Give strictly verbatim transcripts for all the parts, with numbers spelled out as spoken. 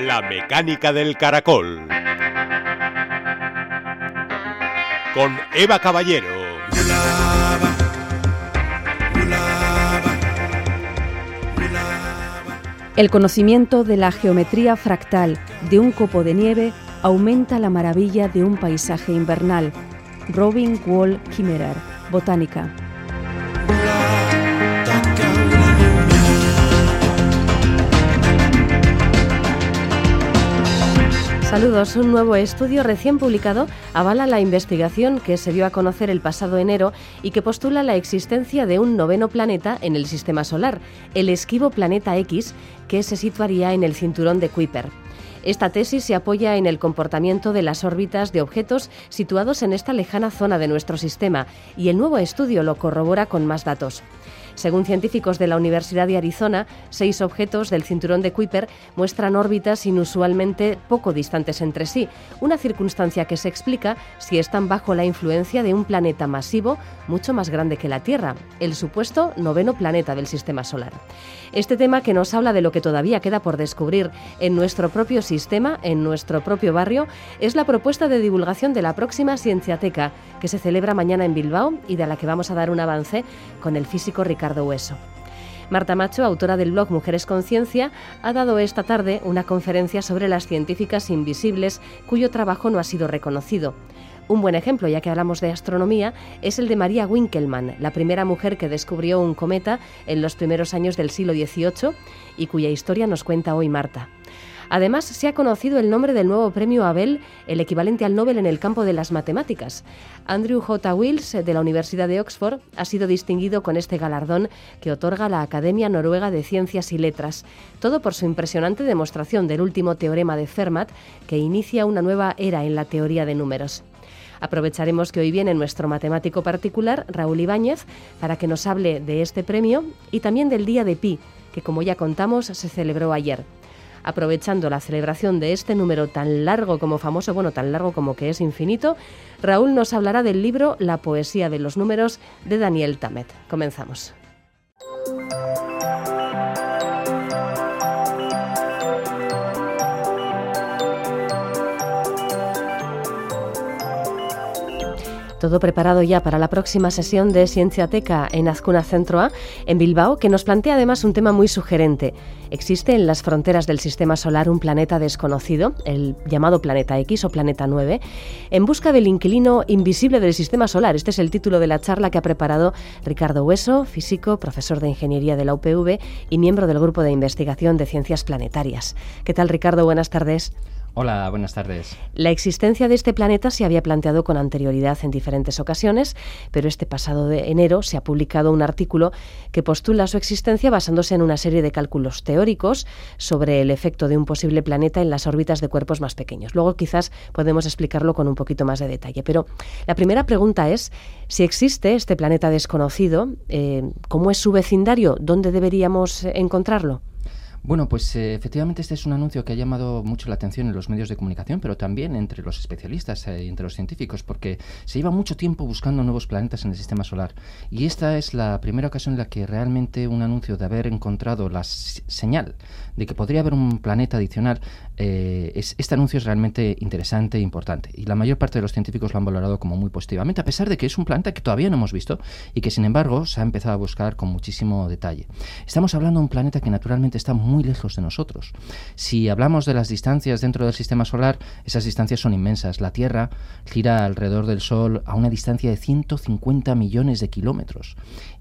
La mecánica del caracol. Con Eva Caballero. El conocimiento de la geometría fractal de un copo de nieve aumenta la maravilla de un paisaje invernal. Robin Wall Kimmerer, Botánica. Saludos. Un nuevo estudio recién publicado avala la investigación que se dio a conocer el pasado enero y que postula la existencia de un noveno planeta en el Sistema Solar, el esquivo Planeta X, que se situaría en el cinturón de Kuiper. Esta tesis se apoya en el comportamiento de las órbitas de objetos situados en esta lejana zona de nuestro sistema, y el nuevo estudio lo corrobora con más datos. Según científicos de la Universidad de Arizona, seis objetos del cinturón de Kuiper muestran órbitas inusualmente poco distantes entre sí, una circunstancia que se explica si están bajo la influencia de un planeta masivo mucho más grande que la Tierra, el supuesto noveno planeta del Sistema Solar. Este tema, que nos habla de lo que todavía queda por descubrir en nuestro propio sistema, en nuestro propio barrio, es la propuesta de divulgación de la próxima Cienciateca, que se celebra mañana en Bilbao y de la que vamos a dar un avance con el físico Ricardo Hueso. Marta Macho, autora del blog Mujeres con Ciencia, ha dado esta tarde una conferencia sobre las científicas invisibles cuyo trabajo no ha sido reconocido. Un buen ejemplo, ya que hablamos de astronomía, es el de María Winkelmann, la primera mujer que descubrió un cometa en los primeros años del siglo dieciocho y cuya historia nos cuenta hoy Marta. Además, se ha conocido el nombre del nuevo premio Abel, el equivalente al Nobel en el campo de las matemáticas. Andrew J. Wiles, de la Universidad de Oxford, ha sido distinguido con este galardón que otorga la Academia Noruega de Ciencias y Letras, todo por su impresionante demostración del último teorema de Fermat, que inicia una nueva era en la teoría de números. Aprovecharemos que hoy viene nuestro matemático particular, Raúl Ibáñez, para que nos hable de este premio y también del Día de Pi, que, como ya contamos, se celebró ayer. Aprovechando la celebración de este número tan largo como famoso, bueno, tan largo como que es infinito, Raúl nos hablará del libro La poesía de los números de Daniel Tammet. Comenzamos. Todo preparado ya para la próxima sesión de Cienciateca en Azkuna Centro A, en Bilbao, que nos plantea además un tema muy sugerente. ¿Existe en las fronteras del Sistema Solar un planeta desconocido, el llamado Planeta X o Planeta nueve? En busca del inquilino invisible del Sistema Solar. Este es el título de la charla que ha preparado Ricardo Hueso, físico, profesor de Ingeniería de la U P V y miembro del Grupo de Investigación de Ciencias Planetarias. ¿Qué tal, Ricardo? Buenas tardes. Hola, buenas tardes. La existencia de este planeta se había planteado con anterioridad en diferentes ocasiones, pero este pasado de enero se ha publicado un artículo que postula su existencia basándose en una serie de cálculos teóricos sobre el efecto de un posible planeta en las órbitas de cuerpos más pequeños. Luego quizás podemos explicarlo con un poquito más de detalle, pero la primera pregunta es si existe este planeta desconocido, eh, ¿cómo es su vecindario? ¿Dónde deberíamos encontrarlo? Bueno, pues eh, efectivamente este es un anuncio que ha llamado mucho la atención en los medios de comunicación, pero también entre los especialistas y eh, entre los científicos, porque se lleva mucho tiempo buscando nuevos planetas en el Sistema Solar. Y esta es la primera ocasión en la que realmente un anuncio de haber encontrado la s- señal de que podría haber un planeta adicional, eh, es, este anuncio es realmente interesante e importante. Y la mayor parte de los científicos lo han valorado como muy positivamente, a pesar de que es un planeta que todavía no hemos visto y que sin embargo se ha empezado a buscar con muchísimo detalle. Estamos hablando de un planeta que naturalmente está muy muy lejos de nosotros. Si hablamos de las distancias dentro del Sistema Solar, esas distancias son inmensas. La Tierra gira alrededor del Sol a una distancia de ciento cincuenta millones de kilómetros.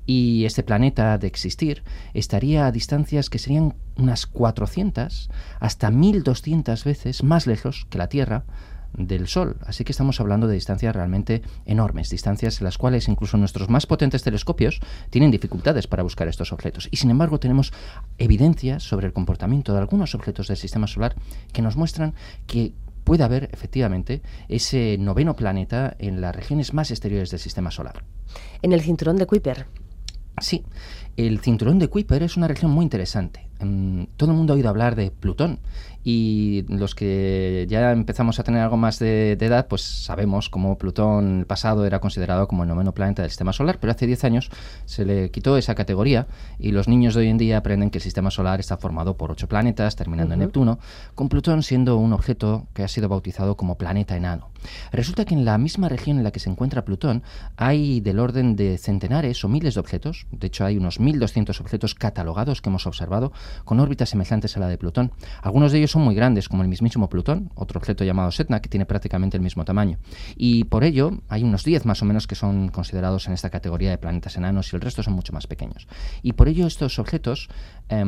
Y este planeta, de existir, estaría a distancias que serían unas cuatrocientas hasta mil doscientas veces más lejos que la Tierra del Sol. Así que estamos hablando de distancias realmente enormes, distancias en las cuales incluso nuestros más potentes telescopios tienen dificultades para buscar estos objetos. Y sin embargo tenemos evidencias sobre el comportamiento de algunos objetos del Sistema Solar que nos muestran que puede haber efectivamente ese noveno planeta en las regiones más exteriores del Sistema Solar. En el cinturón de Kuiper. Sí, el cinturón de Kuiper es una región muy interesante. mmm, todo el mundo ha oído hablar de Plutón. Y los que ya empezamos a tener algo más de, de edad, pues sabemos cómo Plutón en el pasado era considerado como el noveno planeta del Sistema Solar, pero hace diez años se le quitó esa categoría y los niños de hoy en día aprenden que el Sistema Solar está formado por ocho planetas, terminando uh-huh. en Neptuno, con Plutón siendo un objeto que ha sido bautizado como planeta enano. Resulta que en la misma región en la que se encuentra Plutón hay del orden de centenares o miles de objetos, de hecho hay unos mil doscientos objetos catalogados que hemos observado con órbitas semejantes a la de Plutón. Algunos de ellos son muy grandes, como el mismísimo Plutón, otro objeto llamado Sedna, que tiene prácticamente el mismo tamaño. Y por ello hay unos diez más o menos que son considerados en esta categoría de planetas enanos y el resto son mucho más pequeños. Y por ello estos objetos eh,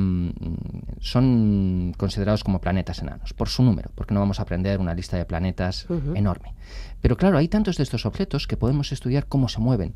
son considerados como planetas enanos, por su número, porque no vamos a aprender una lista de planetas uh-huh. enorme. Pero claro, hay tantos de estos objetos que podemos estudiar cómo se mueven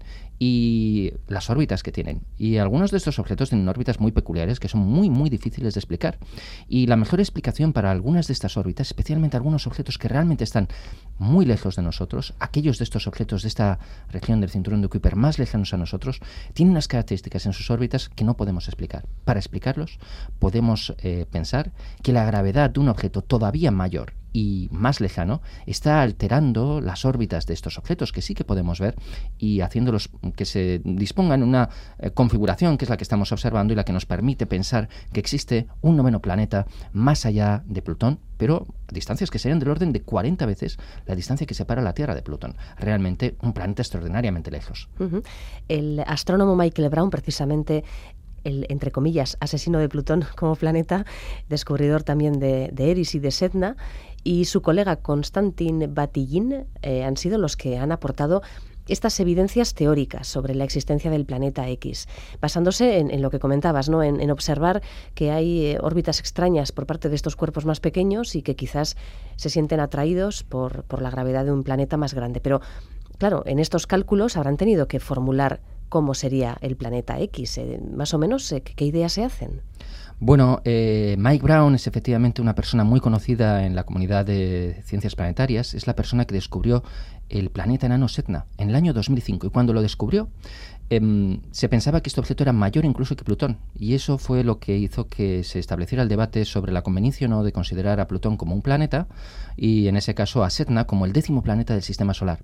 y las órbitas que tienen. Y algunos de estos objetos tienen órbitas muy peculiares que son muy, muy difíciles de explicar. Y la mejor explicación para algunas de estas órbitas, especialmente algunos objetos que realmente están muy lejos de nosotros, aquellos de estos objetos de esta región del cinturón de Kuiper más lejanos a nosotros, tienen unas características en sus órbitas que no podemos explicar. Para explicarlos, podemos eh, pensar que la gravedad de un objeto todavía mayor y más lejano está alterando las órbitas de estos objetos que sí que podemos ver y haciéndolos que se dispongan en una eh, configuración que es la que estamos observando y la que nos permite pensar que existe un noveno planeta más allá de Plutón, pero a distancias que serían del orden de cuarenta veces la distancia que separa la Tierra de Plutón. Realmente un planeta extraordinariamente lejos. Uh-huh. El astrónomo Michael Brown, precisamente el, entre comillas, asesino de Plutón como planeta, descubridor también de, de Eris y de Sedna, y su colega Konstantin Batygin eh, han sido los que han aportado estas evidencias teóricas sobre la existencia del planeta X, basándose en, en lo que comentabas, ¿no? En, en observar que hay eh, órbitas extrañas por parte de estos cuerpos más pequeños y que quizás se sienten atraídos por, por la gravedad de un planeta más grande. Pero, claro, en estos cálculos habrán tenido que formular cómo sería el planeta X. Eh, más o menos, eh, ¿qué ideas se hacen? Bueno, eh, Mike Brown es efectivamente una persona muy conocida en la comunidad de ciencias planetarias. Es la persona que descubrió el planeta enano Sedna en el año dos mil cinco. Y cuando lo descubrió, eh, se pensaba que este objeto era mayor incluso que Plutón. Y eso fue lo que hizo que se estableciera el debate sobre la conveniencia o no de considerar a Plutón como un planeta y, en ese caso, a Sedna como el décimo planeta del Sistema Solar.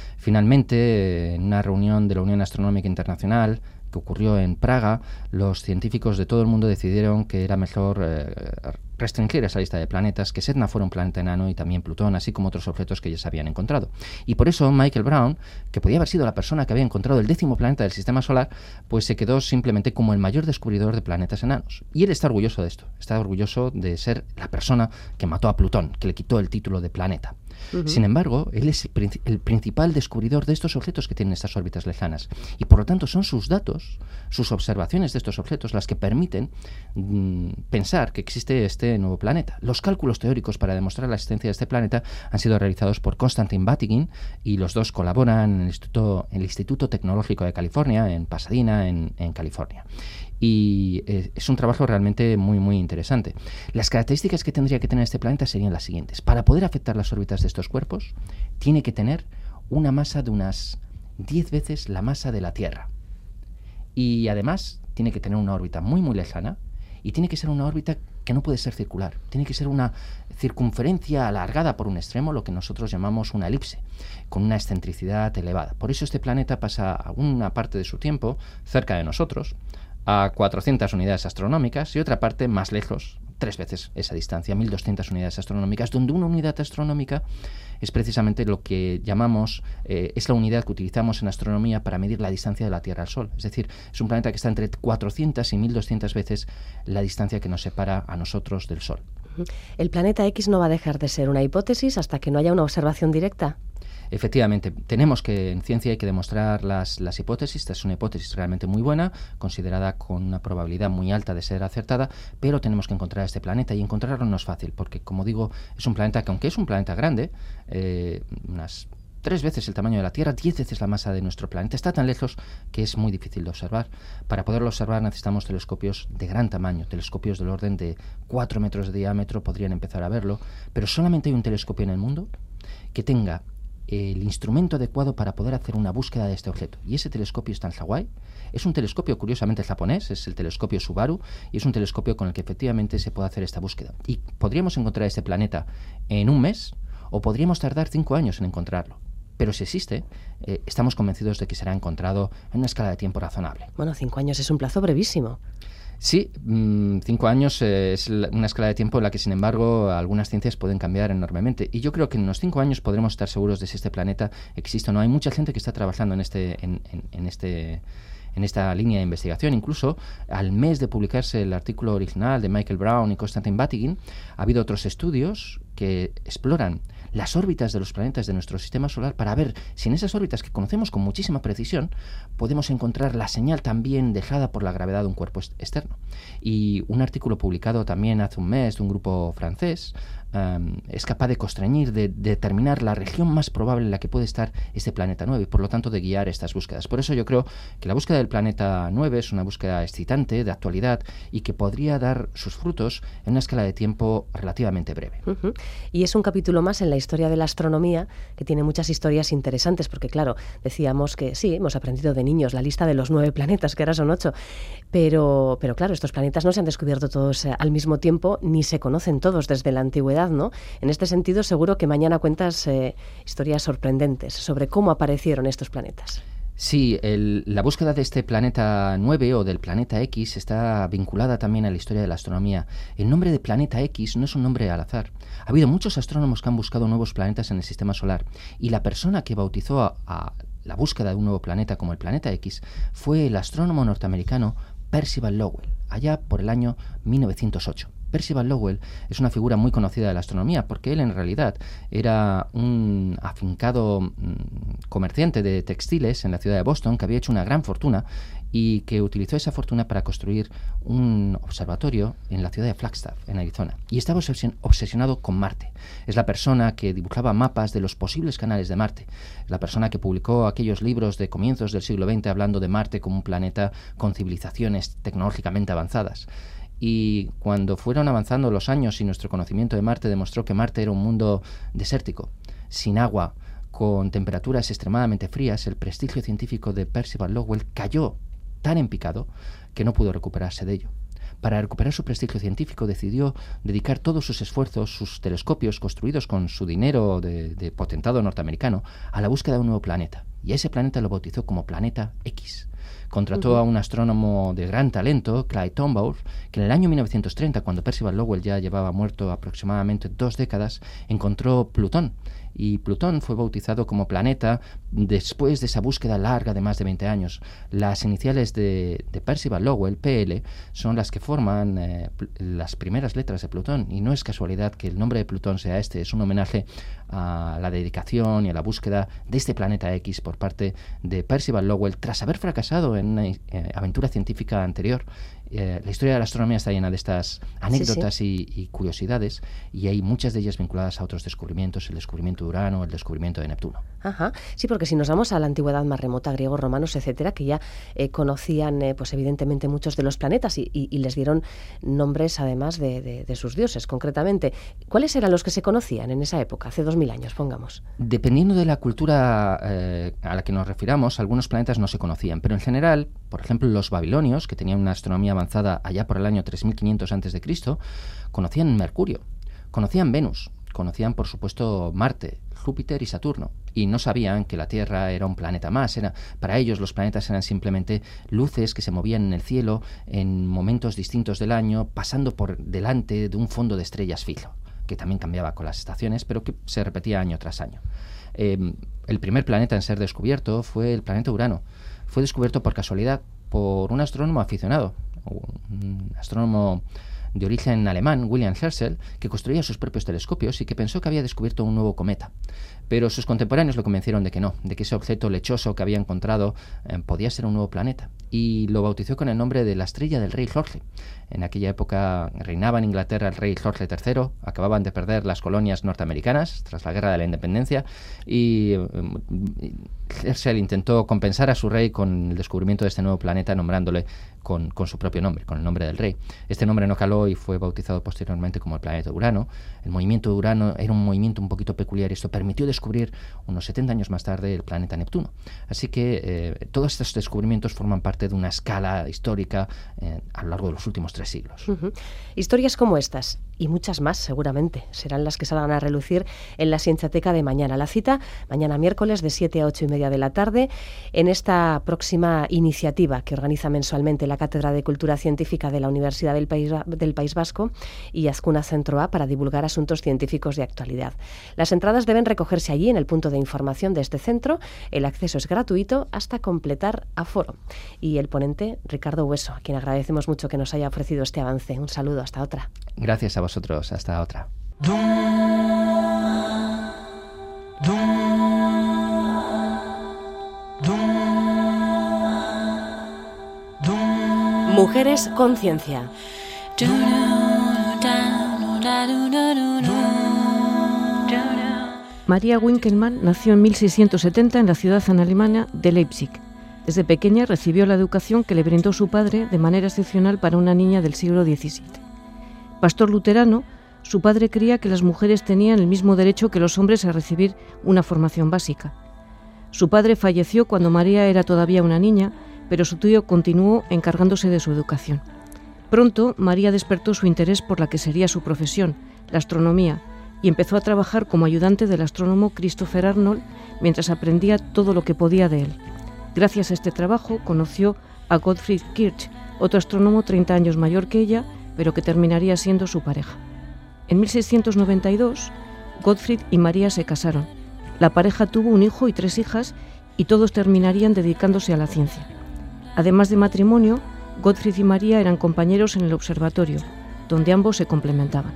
Finalmente, en una reunión de la Unión Astronómica Internacional que ocurrió en Praga, los científicos de todo el mundo decidieron que era mejor eh, restringir esa lista de planetas, que Sedna fuera un planeta enano y también Plutón, así como otros objetos que ya se habían encontrado. Y por eso Michael Brown, que podía haber sido la persona que había encontrado el décimo planeta del Sistema Solar, pues se quedó simplemente como el mayor descubridor de planetas enanos. Y él está orgulloso de esto, está orgulloso de ser la persona que mató a Plutón, que le quitó el título de planeta. Uh-huh. Sin embargo, él es el, princi- el principal descubridor de estos objetos que tienen estas órbitas lejanas y por lo tanto son sus datos, sus observaciones de estos objetos las que permiten mmm, pensar que existe este nuevo planeta. Los cálculos teóricos para demostrar la existencia de este planeta han sido realizados por Konstantin Batygin y los dos colaboran en el Instituto, en el Instituto Tecnológico de California, en Pasadena, en, en California. Y eh, es un trabajo realmente muy, muy interesante. Las características que tendría que tener este planeta serían las siguientes. Para poder afectar las órbitas de estos cuerpos, tiene que tener una masa de unas diez veces la masa de la Tierra. Y además, tiene que tener una órbita muy, muy lejana y tiene que ser una órbita que no puede ser circular. Tiene que ser una circunferencia alargada por un extremo, lo que nosotros llamamos una elipse, con una excentricidad elevada. Por eso este planeta pasa una parte de su tiempo cerca de nosotros, a cuatrocientas unidades astronómicas, y otra parte más lejos, tres veces esa distancia, mil doscientas unidades astronómicas, donde una unidad astronómica es precisamente lo que llamamos, eh, es la unidad que utilizamos en astronomía para medir la distancia de la Tierra al Sol. Es decir, es un planeta que está entre cuatrocientas y mil doscientas veces la distancia que nos separa a nosotros del Sol. ¿El planeta X no va a dejar de ser una hipótesis hasta que no haya una observación directa? Efectivamente, tenemos que, en ciencia hay que demostrar las, las hipótesis. Esta es una hipótesis realmente muy buena, considerada con una probabilidad muy alta de ser acertada, pero tenemos que encontrar este planeta y encontrarlo no es fácil, porque, como digo, es un planeta que, aunque es un planeta grande, eh, unas tres veces el tamaño de la Tierra, diez veces la masa de nuestro planeta, está tan lejos que es muy difícil de observar. Para poderlo observar necesitamos telescopios de gran tamaño, telescopios del orden de cuatro metros de diámetro, podrían empezar a verlo, pero solamente hay un telescopio en el mundo que tenga el instrumento adecuado para poder hacer una búsqueda de este objeto. Y ese telescopio está en Hawái. Es un telescopio curiosamente japonés, es el telescopio Subaru, y es un telescopio con el que efectivamente se puede hacer esta búsqueda. Y podríamos encontrar este planeta en un mes, o podríamos tardar cinco años en encontrarlo. Pero si existe, eh, estamos convencidos de que será encontrado en una escala de tiempo razonable. Bueno, cinco años es un plazo brevísimo. Sí, mmm, cinco años eh, es una escala de tiempo en la que, sin embargo, algunas ciencias pueden cambiar enormemente. Y yo creo que en unos cinco años podremos estar seguros de si este planeta existe o no. Hay mucha gente que está trabajando en este, en, en, en este, en esta línea de investigación. Incluso al mes de publicarse el artículo original de Michael Brown y Konstantin Batygin, ha habido otros estudios que exploran las órbitas de los planetas de nuestro sistema solar para ver si en esas órbitas que conocemos con muchísima precisión podemos encontrar la señal también dejada por la gravedad de un cuerpo externo. Y un artículo publicado también hace un mes de un grupo francés um, es capaz de constreñir, de, de determinar la región más probable en la que puede estar este planeta nueve y por lo tanto de guiar estas búsquedas. Por eso yo creo que la búsqueda del planeta nueve es una búsqueda excitante, de actualidad y que podría dar sus frutos en una escala de tiempo relativamente breve. Uh-huh. Y es un capítulo más en la historia de la astronomía que tiene muchas historias interesantes porque claro, decíamos que sí, hemos aprendido de niños la lista de los nueve planetas, que ahora son ocho, pero, pero claro, estos planetas no se han descubierto todos eh, al mismo tiempo ni se conocen todos desde la antigüedad, ¿no? En este sentido seguro que mañana cuentas eh, historias sorprendentes sobre cómo aparecieron estos planetas. Sí, el, la búsqueda de este planeta nueve o del planeta X está vinculada también a la historia de la astronomía. El nombre de planeta X no es un nombre al azar. Ha habido muchos astrónomos que han buscado nuevos planetas en el sistema solar y la persona que bautizó a, a la búsqueda de un nuevo planeta como el planeta X fue el astrónomo norteamericano Percival Lowell, allá por el año mil novecientos ocho. Percival Lowell es una figura muy conocida de la astronomía porque él en realidad era un afincado mmm, comerciante de textiles en la ciudad de Boston que había hecho una gran fortuna y que utilizó esa fortuna para construir un observatorio en la ciudad de Flagstaff, en Arizona. Y estaba obsesionado con Marte. Es la persona que dibujaba mapas de los posibles canales de Marte. Es la persona que publicó aquellos libros de comienzos del siglo veinte hablando de Marte como un planeta con civilizaciones tecnológicamente avanzadas. Y cuando fueron avanzando los años y nuestro conocimiento de Marte demostró que Marte era un mundo desértico, sin agua, con temperaturas extremadamente frías, el prestigio científico de Percival Lowell cayó tan en picado que no pudo recuperarse de ello. Para recuperar su prestigio científico decidió dedicar todos sus esfuerzos, sus telescopios construidos con su dinero de, de potentado norteamericano, a la búsqueda de un nuevo planeta. Y a ese planeta lo bautizó como Planeta X. Contrató uh-huh. a un astrónomo de gran talento, Clyde Tombaugh, que en el año mil novecientos treinta, cuando Percival Lowell ya llevaba muerto aproximadamente dos décadas, encontró Plutón. Y Plutón fue bautizado como planeta después de esa búsqueda larga de más de veinte años. Las iniciales de, de Percival Lowell, P L, son las que forman eh, las primeras letras de Plutón. Y no es casualidad que el nombre de Plutón sea este. Es un homenaje a la dedicación y a la búsqueda de este planeta X por parte de Percival Lowell tras haber fracasado en una eh, aventura científica anterior. Eh, la historia de la astronomía está llena de estas anécdotas sí, sí. Y, y curiosidades, y hay muchas de ellas vinculadas a otros descubrimientos, el descubrimiento de Urano, el descubrimiento de Neptuno. Ajá. Sí, porque si nos vamos a la antigüedad más remota, griegos, romanos, etcétera, que ya eh, conocían, eh, pues evidentemente, muchos de los planetas y, y, y les dieron nombres, además, de, de, de sus dioses, concretamente. ¿Cuáles eran los que se conocían en esa época, hace dos mil años, pongamos? Dependiendo de la cultura eh, a la que nos refiramos, algunos planetas no se conocían, pero en general, por ejemplo, los babilonios, que tenían una astronomía avanzada allá por el año tres mil quinientos antes de Cristo, conocían Mercurio, conocían Venus, conocían por supuesto Marte, Júpiter y Saturno, y no sabían que la Tierra era un planeta más. Era, para ellos los planetas eran simplemente luces que se movían en el cielo en momentos distintos del año, pasando por delante de un fondo de estrellas fijo, que también cambiaba con las estaciones, pero que se repetía año tras año. Eh, el primer planeta en ser descubierto fue el planeta Urano. Fue descubierto por casualidad por un astrónomo aficionado, un astrónomo de origen alemán, William Herschel, que construía sus propios telescopios y que pensó que había descubierto un nuevo cometa. Pero sus contemporáneos lo convencieron de que no, de que ese objeto lechoso que había encontrado eh, podía ser un nuevo planeta, y lo bautizó con el nombre de la estrella del rey Jorge. En aquella época reinaba en Inglaterra el rey Jorge tercero, acababan de perder las colonias norteamericanas tras la Guerra de la Independencia, y eh, Herschel intentó compensar a su rey con el descubrimiento de este nuevo planeta, nombrándole con, con su propio nombre, con el nombre del rey. Este nombre no caló y fue bautizado posteriormente como el planeta Urano. El movimiento de Urano era un movimiento un poquito peculiar y esto permitió descubrir unos setenta años más tarde el planeta Neptuno. Así que eh, todos estos descubrimientos forman parte de una escala histórica eh, a lo largo de los últimos tres siglos. Uh-huh. Historias como estas y muchas más seguramente serán las que salgan a relucir en la Cienciateca de mañana. La cita mañana miércoles de siete a ocho y media de la tarde en esta próxima iniciativa que organiza mensualmente la Cátedra de Cultura Científica de la Universidad del País, del País Vasco y Azkuna Centro A para divulgar asuntos científicos de actualidad. Las entradas deben recogerse allí en el punto de información de este centro. El acceso es gratuito hasta completar aforo. Y el ponente, Ricardo Hueso, a quien agradecemos mucho que nos haya ofrecido este avance. Un saludo, hasta otra. Gracias a vosotros, hasta otra. Mujeres con ciencia. María Winkelmann nació en mil seiscientos setenta en la ciudad alemana de Leipzig. Desde pequeña recibió la educación que le brindó su padre de manera excepcional para una niña del siglo diecisiete. Pastor luterano, su padre creía que las mujeres tenían el mismo derecho que los hombres a recibir una formación básica. Su padre falleció cuando María era todavía una niña, pero su tío continuó encargándose de su educación. Pronto, María despertó su interés por la que sería su profesión, la astronomía, y empezó a trabajar como ayudante del astrónomo Christopher Arnold mientras aprendía todo lo que podía de él. Gracias a este trabajo conoció a Gottfried Kirch, otro astrónomo treinta años mayor que ella, pero que terminaría siendo su pareja. En mil seiscientos noventa y dos, Gottfried y María se casaron. La pareja tuvo un hijo y tres hijas y todos terminarían dedicándose a la ciencia. Además de matrimonio, Gottfried y María eran compañeros en el observatorio, donde ambos se complementaban.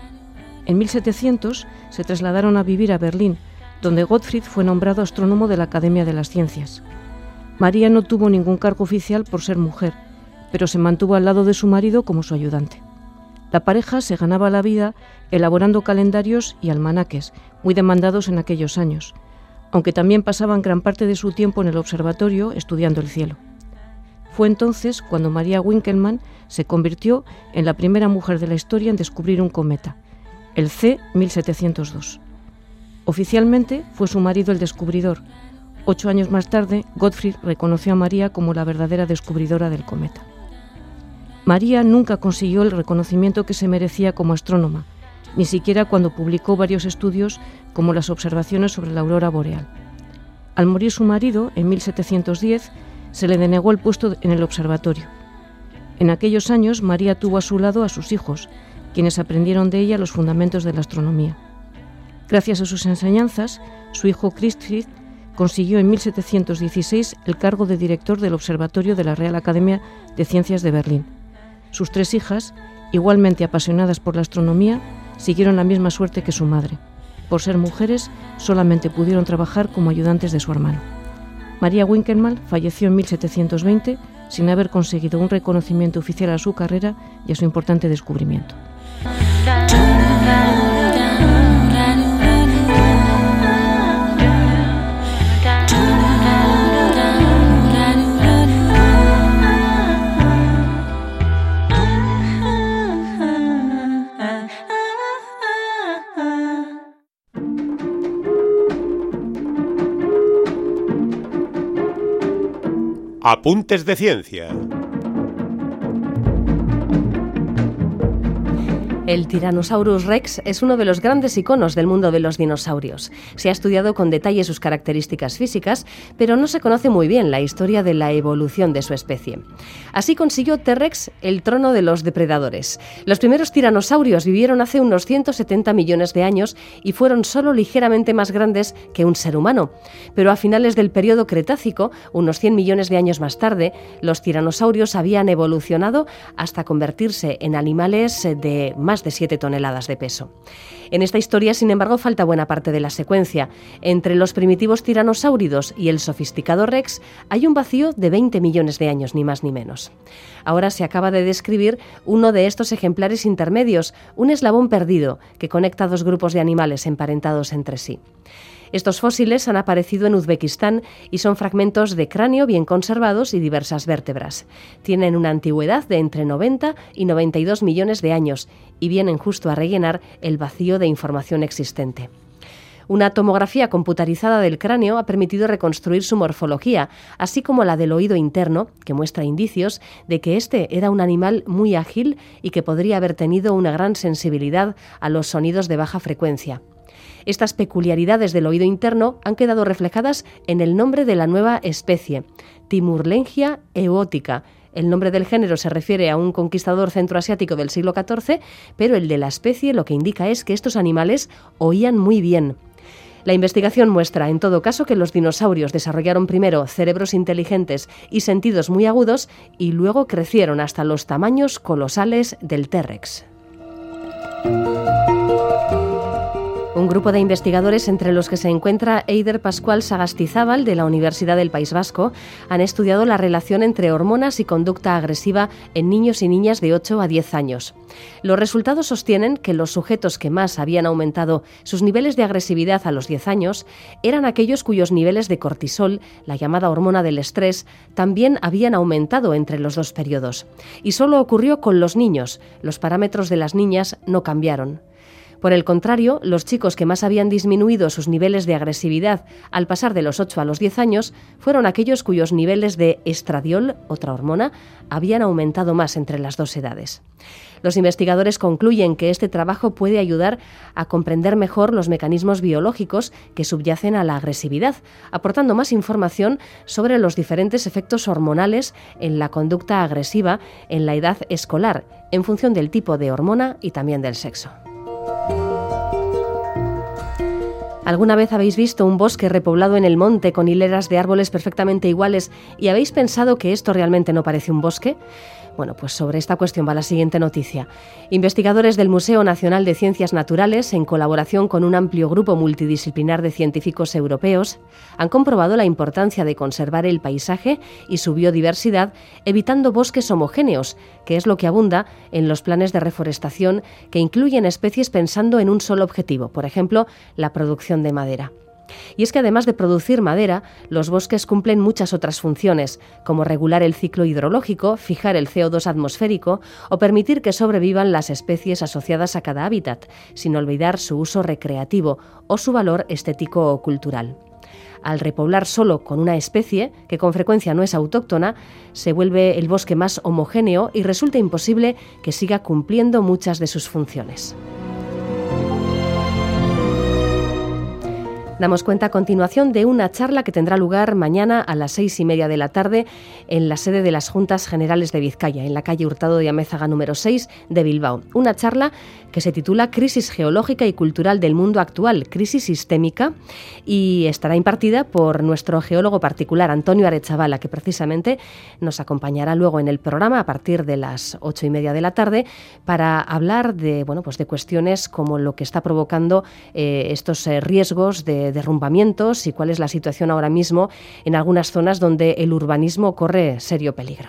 En mil setecientos se trasladaron a vivir a Berlín, donde Gottfried fue nombrado astrónomo de la Academia de las Ciencias. María no tuvo ningún cargo oficial por ser mujer, pero se mantuvo al lado de su marido como su ayudante. La pareja se ganaba la vida elaborando calendarios y almanaques, muy demandados en aquellos años, aunque también pasaban gran parte de su tiempo en el observatorio estudiando el cielo. Fue entonces cuando María Winkelmann se convirtió en la primera mujer de la historia en descubrir un cometa, el C mil setecientos dos. Oficialmente fue su marido el descubridor. Ocho años más tarde, Gottfried reconoció a María como la verdadera descubridora del cometa. María nunca consiguió el reconocimiento que se merecía como astrónoma, ni siquiera cuando publicó varios estudios como las observaciones sobre la aurora boreal. Al morir su marido, en mil setecientos diez, se le denegó el puesto en el observatorio. En aquellos años, María tuvo a su lado a sus hijos, quienes aprendieron de ella los fundamentos de la astronomía. Gracias a sus enseñanzas, su hijo Christfried consiguió en mil setecientos dieciséis el cargo de director del Observatorio de la Real Academia de Ciencias de Berlín. Sus tres hijas, igualmente apasionadas por la astronomía, siguieron la misma suerte que su madre. Por ser mujeres, solamente pudieron trabajar como ayudantes de su hermano. María Winkelmann falleció en mil setecientos veinte sin haber conseguido un reconocimiento oficial a su carrera y a su importante descubrimiento. Apuntes de ciencia. El Tyrannosaurus Rex es uno de los grandes iconos del mundo de los dinosaurios. Se ha estudiado con detalle sus características físicas, pero no se conoce muy bien la historia de la evolución de su especie. Así consiguió T-Rex el trono de los depredadores. Los primeros tiranosaurios vivieron hace unos ciento setenta millones de años y fueron solo ligeramente más grandes que un ser humano. Pero a finales del período Cretácico, unos cien millones de años más tarde, los tiranosaurios habían evolucionado hasta convertirse en animales de más de siete toneladas de peso. En esta historia, sin embargo, falta buena parte de la secuencia. Entre los primitivos tiranosáuridos y el sofisticado Rex hay un vacío de veinte millones de años, ni más ni menos. Ahora se acaba de describir uno de estos ejemplares intermedios, un eslabón perdido que conecta dos grupos de animales emparentados entre sí. Estos fósiles han aparecido en Uzbekistán y son fragmentos de cráneo bien conservados y diversas vértebras. Tienen una antigüedad de entre noventa y noventa y dos millones de años y vienen justo a rellenar el vacío de información existente. Una tomografía computarizada del cráneo ha permitido reconstruir su morfología, así como la del oído interno, que muestra indicios de que este era un animal muy ágil y que podría haber tenido una gran sensibilidad a los sonidos de baja frecuencia. Estas peculiaridades del oído interno han quedado reflejadas en el nombre de la nueva especie, Timurlengia eótica. El nombre del género se refiere a un conquistador centroasiático del siglo catorce, pero el de la especie lo que indica es que estos animales oían muy bien. La investigación muestra, en todo caso, que los dinosaurios desarrollaron primero cerebros inteligentes y sentidos muy agudos y luego crecieron hasta los tamaños colosales del T-Rex. Un grupo de investigadores, entre los que se encuentra Eider Pascual Sagastizábal, de la Universidad del País Vasco, han estudiado la relación entre hormonas y conducta agresiva en niños y niñas de ocho a diez años. Los resultados sostienen que los sujetos que más habían aumentado sus niveles de agresividad a los diez años eran aquellos cuyos niveles de cortisol, la llamada hormona del estrés, también habían aumentado entre los dos periodos. Y solo ocurrió con los niños. Los parámetros de las niñas no cambiaron. Por el contrario, los chicos que más habían disminuido sus niveles de agresividad al pasar de los ocho a los diez años fueron aquellos cuyos niveles de estradiol, otra hormona, habían aumentado más entre las dos edades. Los investigadores concluyen que este trabajo puede ayudar a comprender mejor los mecanismos biológicos que subyacen a la agresividad, aportando más información sobre los diferentes efectos hormonales en la conducta agresiva en la edad escolar, en función del tipo de hormona y también del sexo. ¿Alguna vez habéis visto un bosque repoblado en el monte con hileras de árboles perfectamente iguales y habéis pensado que esto realmente no parece un bosque? Bueno, pues sobre esta cuestión va la siguiente noticia. Investigadores del Museo Nacional de Ciencias Naturales, en colaboración con un amplio grupo multidisciplinar de científicos europeos, han comprobado la importancia de conservar el paisaje y su biodiversidad, evitando bosques homogéneos, que es lo que abunda en los planes de reforestación que incluyen especies pensando en un solo objetivo, por ejemplo, la producción de madera. Y es que además de producir madera, los bosques cumplen muchas otras funciones, como regular el ciclo hidrológico, fijar el C O dos atmosférico o permitir que sobrevivan las especies asociadas a cada hábitat, sin olvidar su uso recreativo o su valor estético o cultural. Al repoblar solo con una especie, que con frecuencia no es autóctona, se vuelve el bosque más homogéneo y resulta imposible que siga cumpliendo muchas de sus funciones. Damos cuenta a continuación de una charla que tendrá lugar mañana a las seis y media de la tarde en la sede de las Juntas Generales de Vizcaya, en la calle Hurtado de Amézaga número seis de Bilbao. Una charla que se titula Crisis geológica y cultural del mundo actual, crisis sistémica, y estará impartida por nuestro geólogo particular, Antonio Arechavala, que precisamente nos acompañará luego en el programa a partir de las ocho y media de la tarde para hablar de, bueno, pues de cuestiones como lo que está provocando eh, estos eh, riesgos de derrumbamientos y cuál es la situación ahora mismo en algunas zonas donde el urbanismo corre serio peligro.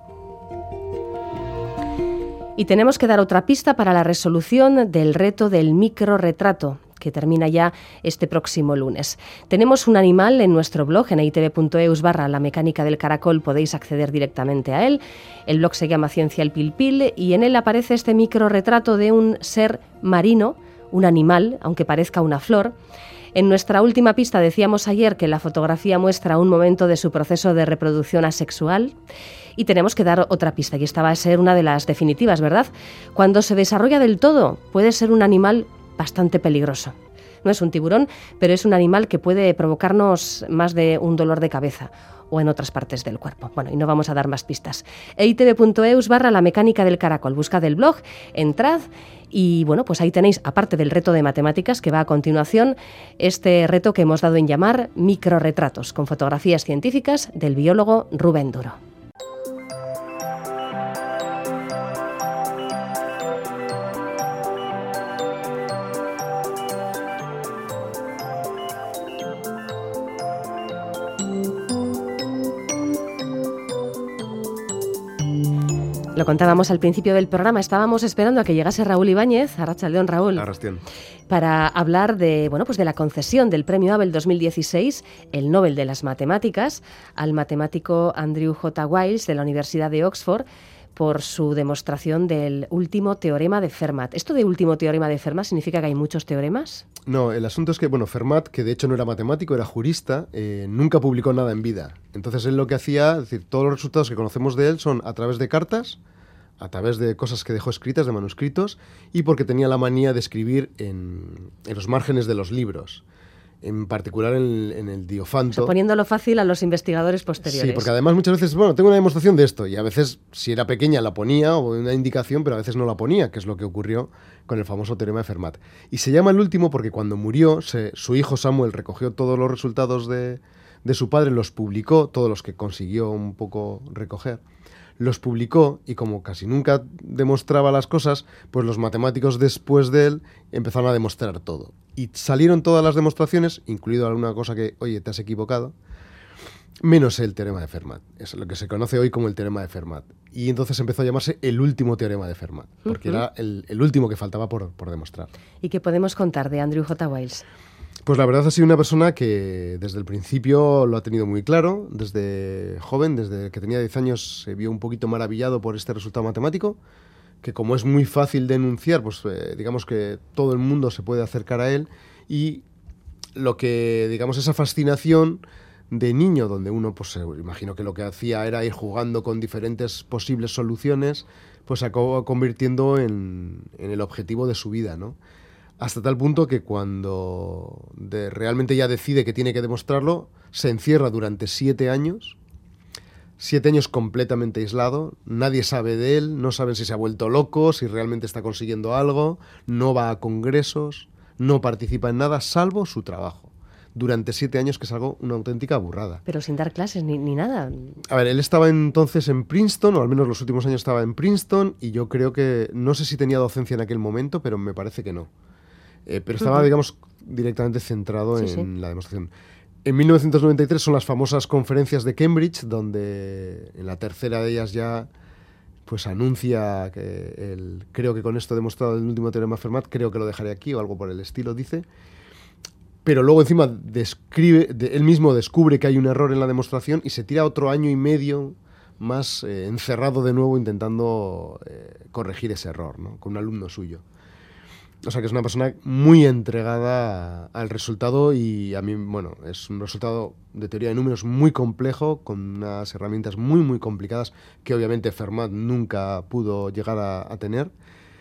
Y tenemos que dar otra pista para la resolución del reto del microrretrato, que termina ya este próximo lunes. Tenemos un animal en nuestro blog, en itv.eus barra la mecánica del caracol, podéis acceder directamente a él. El blog se llama Ciencia el Pilpil y en él aparece este microrretrato de un ser marino, un animal, aunque parezca una flor. En nuestra última pista decíamos ayer que la fotografía muestra un momento de su proceso de reproducción asexual y tenemos que dar otra pista, y esta va a ser una de las definitivas, ¿verdad? Cuando se desarrolla del todo, puede ser un animal bastante peligroso. No es un tiburón, pero es un animal que puede provocarnos más de un dolor de cabeza o en otras partes del cuerpo. Bueno, y no vamos a dar más pistas. itv.eus barra la mecánica del caracol. Buscad el blog, entrad y bueno, pues ahí tenéis, aparte del reto de matemáticas que va a continuación, este reto que hemos dado en llamar microrretratos, con fotografías científicas del biólogo Rubén Duro. Lo contábamos al principio del programa, estábamos esperando a que llegase Raúl Ibáñez, arratsaldeón Raúl, Arrastión. para hablar de, bueno, pues de la concesión del Premio Abel dos mil dieciséis, el Nobel de las Matemáticas, al matemático Andrew J. Wiles de la Universidad de Oxford, por su demostración del último teorema de Fermat. ¿Esto de último teorema de Fermat significa que hay muchos teoremas? No, el asunto es que, bueno, Fermat, que de hecho no era matemático, era jurista, eh, nunca publicó nada en vida. Entonces él lo que hacía, es decir, todos los resultados que conocemos de él son a través de cartas, a través de cosas que dejó escritas, de manuscritos, y porque tenía la manía de escribir en, en los márgenes de los libros. En particular en, en el Diofanto. O sea, poniéndolo fácil a los investigadores posteriores. Sí, porque además muchas veces, bueno, tengo una demostración de esto, y a veces, si era pequeña, la ponía, o una indicación, pero a veces no la ponía, que es lo que ocurrió con el famoso teorema de Fermat. Y se llama el último porque cuando murió, se, su hijo Samuel recogió todos los resultados de, de su padre, los publicó, todos los que consiguió un poco recoger, los publicó, y como casi nunca demostraba las cosas, pues los matemáticos después de él empezaron a demostrar todo. Y salieron todas las demostraciones, incluido alguna cosa que, oye, te has equivocado, menos el teorema de Fermat. Es lo que se conoce hoy como el teorema de Fermat. Y entonces empezó a llamarse el último teorema de Fermat, porque uh-huh. era el, el último que faltaba por, por demostrar. ¿Y qué podemos contar de Andrew J. Wiles? Pues la verdad ha sido una persona que desde el principio lo ha tenido muy claro, desde joven, desde que tenía diez años se vio un poquito maravillado por este resultado matemático, que como es muy fácil de enunciar, pues eh, digamos que todo el mundo se puede acercar a él, y lo que, digamos, esa fascinación de niño, donde uno, pues eh, imagino que lo que hacía era ir jugando con diferentes posibles soluciones, pues se acabó convirtiendo en, en el objetivo de su vida, ¿no? Hasta tal punto que cuando de, realmente ya decide que tiene que demostrarlo, se encierra durante siete años, siete años completamente aislado, nadie sabe de él, no saben si se ha vuelto loco, si realmente está consiguiendo algo, no va a congresos, no participa en nada, salvo su trabajo. Durante siete años, que es algo, una auténtica burrada. Pero sin dar clases ni, ni nada. A ver, él estaba entonces en Princeton, o al menos los últimos años estaba en Princeton, y yo creo que, no sé si tenía docencia en aquel momento, pero me parece que no. Eh, pero estaba, uh-huh. digamos, directamente centrado sí, en sí. la demostración. En mil novecientos noventa y tres son las famosas conferencias de Cambridge, donde en la tercera de ellas ya pues anuncia que el, creo que con esto he demostrado el último teorema de Fermat, creo que lo dejaré aquí o algo por el estilo, dice. Pero luego encima describe, de, él mismo descubre que hay un error en la demostración y se tira otro año y medio más eh, encerrado de nuevo intentando eh, corregir ese error, ¿no? Con un alumno suyo. O sea que es una persona muy entregada al resultado, y a mí, bueno, es un resultado de teoría de números muy complejo, con unas herramientas muy, muy complicadas que obviamente Fermat nunca pudo llegar a, a tener.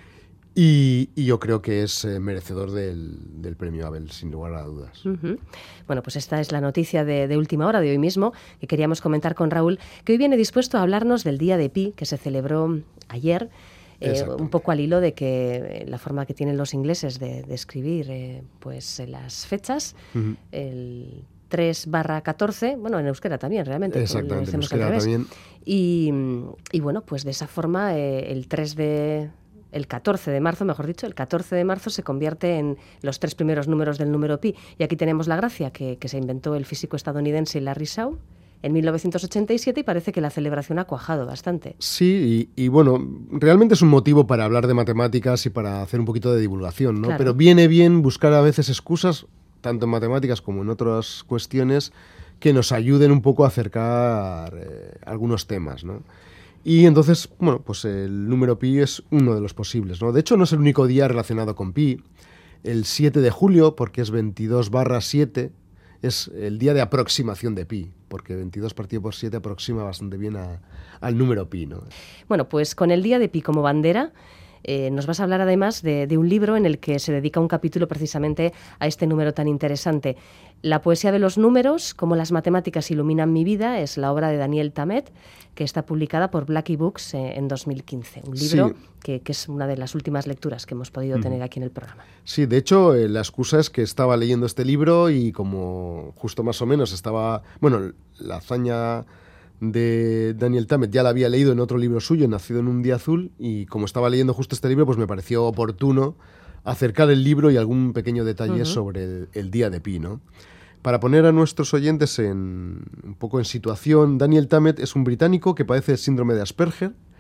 Y, y yo creo que es eh, merecedor del, del premio Abel, sin lugar a dudas. Uh-huh. Bueno, pues esta es la noticia de, de última hora, de hoy mismo, que queríamos comentar con Raúl, que hoy viene dispuesto a hablarnos del Día de Pi, que se celebró ayer. Eh, un poco al hilo de que la forma que tienen los ingleses de, de escribir eh, pues eh, las fechas, uh-huh. el tres barra catorce, bueno, en euskera también realmente. Exactamente, en euskera también. Y, y bueno, pues de esa forma eh, el tres de... El catorce de marzo, mejor dicho, el catorce de marzo se convierte en los tres primeros números del número pi. Y aquí tenemos la gracia que, que se inventó el físico estadounidense Larry Shaw en mil novecientos ochenta y siete, y parece que la celebración ha cuajado bastante. Sí, y, y bueno, realmente es un motivo para hablar de matemáticas y para hacer un poquito de divulgación, ¿no? Claro. Pero viene bien buscar a veces excusas, tanto en matemáticas como en otras cuestiones, que nos ayuden un poco a acercar eh, algunos temas, ¿no? Y entonces, bueno, pues el número pi es uno de los posibles, ¿no? De hecho, no es el único día relacionado con pi. El siete de julio, porque es veintidós barra siete, es el día de aproximación de pi, porque veintidós partido por siete aproxima bastante bien a, al número pi, ¿no? Bueno, pues con el día de pi como bandera, eh, nos vas a hablar además de, de un libro en el que se dedica un capítulo precisamente a este número tan interesante. La poesía de los números, cómo las matemáticas iluminan mi vida, es la obra de Daniel Tammet, que está publicada por Blackie Books eh, en dos mil quince. Un libro sí. que, que es una de las últimas lecturas que hemos podido tener aquí en el programa. Sí, de hecho, eh, la excusa es que estaba leyendo este libro y como justo más o menos estaba... Bueno, la hazaña de Daniel Tammet ya la había leído en otro libro suyo, Nacido en un día azul, y como estaba leyendo justo este libro, pues me pareció oportuno acercar el libro y algún pequeño detalle uh-huh. sobre el, el día de pi, ¿no? Para poner a nuestros oyentes en, un poco en situación, Daniel Tammet es un británico que padece el síndrome de Asperger.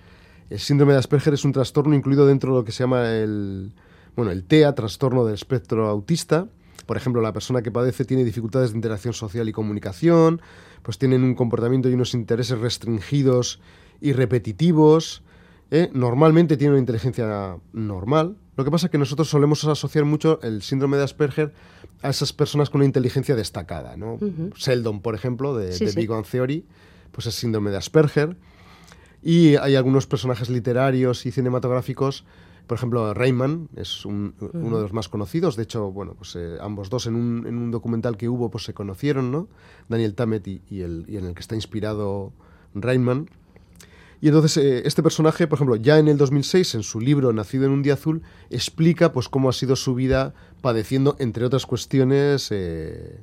El síndrome de Asperger es un trastorno incluido dentro de lo que se llama el, bueno, el T E A, trastorno del espectro autista. Por ejemplo, la persona que padece tiene dificultades de interacción social y comunicación, pues tienen un comportamiento y unos intereses restringidos y repetitivos. ¿eh? Normalmente tiene una inteligencia normal. Lo que pasa es que nosotros solemos asociar mucho el síndrome de Asperger a esas personas con una inteligencia destacada, ¿no? Uh-huh. Sheldon, por ejemplo, de, sí, de sí. Big Bang Theory, pues es síndrome de Asperger. Y hay algunos personajes literarios y cinematográficos, por ejemplo, Rayman es un, uh-huh. uno de los más conocidos. De hecho, bueno, pues eh, ambos dos en un, en un documental que hubo pues se conocieron, ¿no? Daniel Tammet y, y, el, y en el que está inspirado Rayman. Y entonces eh, este personaje, por ejemplo, ya en el dos mil seis, en su libro Nacido en un día azul, explica pues cómo ha sido su vida padeciendo, entre otras cuestiones, eh,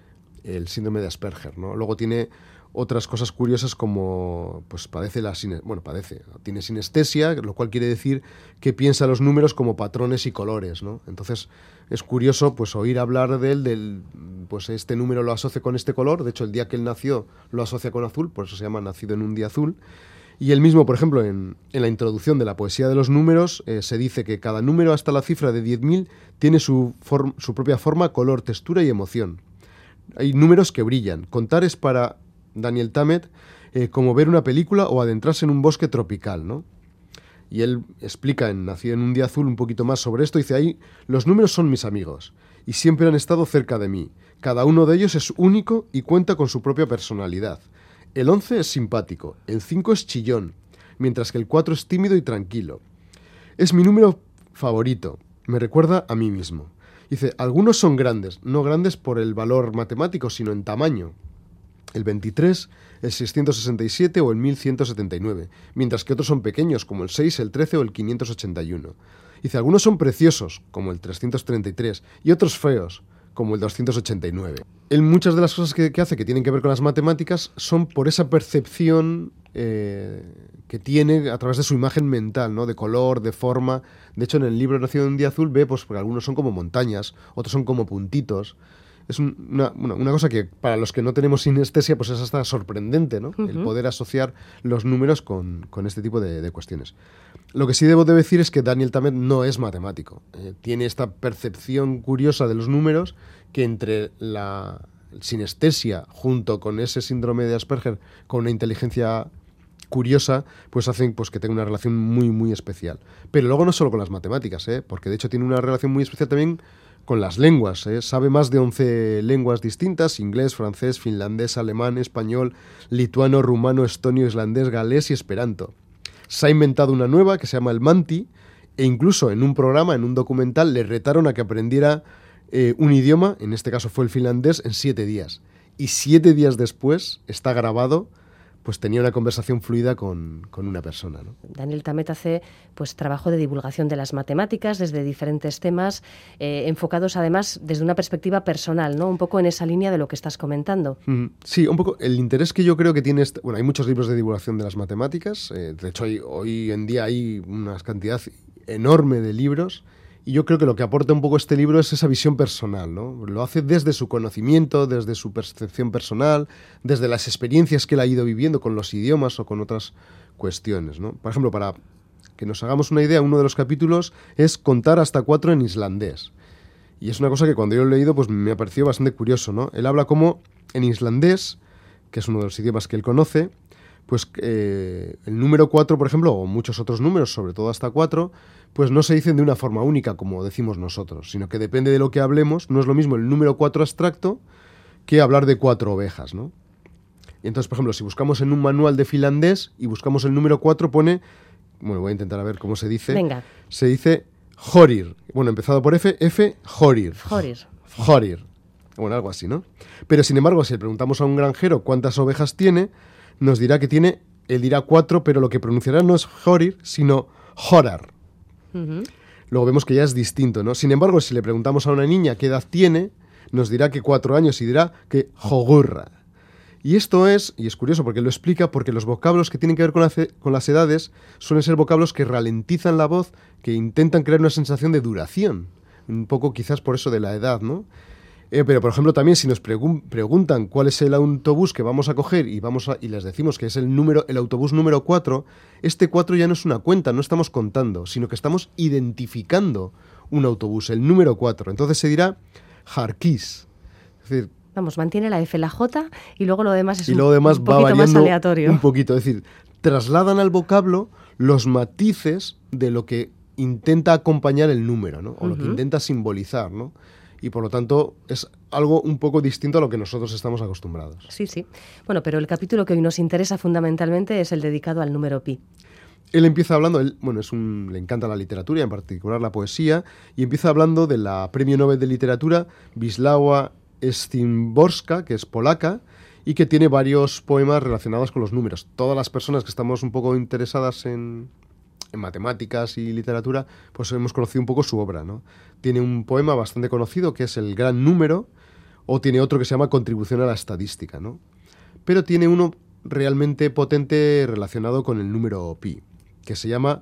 el síndrome de Asperger, ¿no? Luego tiene otras cosas curiosas como, pues padece la sine- bueno, padece, tiene sinestesia, lo cual quiere decir que piensa los números como patrones y colores, ¿no? Entonces es curioso pues oír hablar de él, del, pues este número lo asocia con este color. De hecho, el día que él nació lo asocia con azul, por eso se llama Nacido en un día azul. Y él mismo, por ejemplo, en, en la introducción de la poesía de los números, eh, se dice que cada número hasta la cifra de diez mil tiene su, form- su propia forma, color, textura y emoción. Hay números que brillan. Contar es para Daniel Tammet eh, como ver una película o adentrarse en un bosque tropical, ¿no? Y él explica en Nacido en un día azul un poquito más sobre esto. Dice ahí, los números son mis amigos y siempre han estado cerca de mí. Cada uno de ellos es único y cuenta con su propia personalidad. El once es simpático, el cinco es chillón, mientras que el cuatro es tímido y tranquilo. Es mi número favorito, me recuerda a mí mismo. Dice, algunos son grandes, no grandes por el valor matemático, sino en tamaño. El veintitrés, el seiscientos sesenta y siete o el mil ciento setenta y nueve, mientras que otros son pequeños, como el seis, el trece o el quinientos ochenta y uno. Dice, algunos son preciosos, como el trescientos treinta y tres, y otros feos, como el doscientos ochenta y nueve. Él, muchas de las cosas que, que hace que tienen que ver con las matemáticas son por esa percepción eh, que tiene a través de su imagen mental, ¿no? De color, de forma. De hecho, en el libro Nacido en un día azul ve, pues, porque algunos son como montañas, otros son como puntitos. Es un, una, una, una cosa que para los que no tenemos sinestesia, pues es hasta sorprendente, ¿no? Uh-huh. El poder asociar los números con, con este tipo de, de cuestiones. Lo que sí debo de decir es que Daniel Tammet no es matemático. Eh, tiene esta percepción curiosa de los números que entre la sinestesia junto con ese síndrome de Asperger, con una inteligencia curiosa, pues hacen pues, que tenga una relación muy, muy especial. Pero luego no solo con las matemáticas, ¿eh? Porque de hecho tiene una relación muy especial también con las lenguas, ¿eh? Sabe más de once lenguas distintas: inglés, francés, finlandés, alemán, español, lituano, rumano, estonio, islandés, galés y esperanto. Se ha inventado una nueva que se llama el Manti, e incluso en un programa, en un documental, le retaron a que aprendiera eh, un idioma, en este caso fue el finlandés, en siete días. Y siete días después está grabado, pues tenía una conversación fluida con, con una persona, ¿no? Daniel Tammet hace pues trabajo de divulgación de las matemáticas desde diferentes temas, eh, enfocados además desde una perspectiva personal, ¿no? Un poco en esa línea de lo que estás comentando. Mm, sí, un poco el interés que yo creo que tiene... Este, bueno, hay muchos libros de divulgación de las matemáticas, eh, de hecho hay, hoy en día hay una cantidad enorme de libros, y yo creo que lo que aporta un poco este libro es esa visión personal, ¿no? Lo hace desde su conocimiento, desde su percepción personal, desde las experiencias que él ha ido viviendo con los idiomas o con otras cuestiones, ¿no? Por ejemplo, para que nos hagamos una idea, uno de los capítulos es contar hasta cuatro en islandés. Y es una cosa que cuando yo lo he leído pues me ha parecido bastante curioso, ¿no? Él habla como en islandés, que es uno de los idiomas que él conoce, pues eh, el número cuatro, por ejemplo, o muchos otros números, sobre todo hasta cuatro, pues no se dicen de una forma única, como decimos nosotros, sino que depende de lo que hablemos. No es lo mismo el número cuatro abstracto que hablar de cuatro ovejas, ¿no? Y entonces, por ejemplo, si buscamos en un manual de finlandés y buscamos el número cuatro, pone... Bueno, voy a intentar a ver cómo se dice. Venga. Se dice Horir. Bueno, empezado por F, F, Horir. Horir. Horir. Bueno, algo así, ¿no? Pero, sin embargo, si le preguntamos a un granjero cuántas ovejas tiene, nos dirá que tiene, él dirá cuatro, pero lo que pronunciará no es Horir, sino Horar. Uh-huh. Luego vemos que ya es distinto, ¿no? Sin embargo, si le preguntamos a una niña qué edad tiene, nos dirá que cuatro años y dirá que Jogurra. Y esto es, y es curioso porque lo explica, porque los vocablos que tienen que ver con, la, con las edades suelen ser vocablos que ralentizan la voz, que intentan crear una sensación de duración. Un poco quizás por eso de la edad, ¿no? Eh, pero, por ejemplo, también si nos pregun- preguntan cuál es el autobús que vamos a coger y, vamos a, y les decimos que es el, número, el autobús número cuatro, este cuatro ya no es una cuenta, no estamos contando, sino que estamos identificando un autobús, el número cuatro. Entonces se dirá Jarquís. Es decir, vamos, mantiene la F, la J y luego lo demás es y un, luego demás un va poquito más variando aleatorio. un poquito. Es decir, trasladan al vocablo los matices de lo que intenta acompañar el número, ¿no? O uh-huh. lo que intenta simbolizar, ¿no? Y por lo tanto es algo un poco distinto a lo que nosotros estamos acostumbrados. Sí, sí. Bueno, pero el capítulo que hoy nos interesa fundamentalmente es el dedicado al número pi. Él empieza hablando, él, bueno, es un, le encanta la literatura, en particular la poesía, y empieza hablando de la Premio Nobel de Literatura, Wisława Szymborska, que es polaca, y que tiene varios poemas relacionados con los números. Todas las personas que estamos un poco interesadas en... en matemáticas y literatura, pues hemos conocido un poco su obra, ¿no? Tiene un poema bastante conocido que es El Gran Número, o tiene otro que se llama Contribución a la Estadística, ¿no? Pero tiene uno realmente potente relacionado con el número pi, que se llama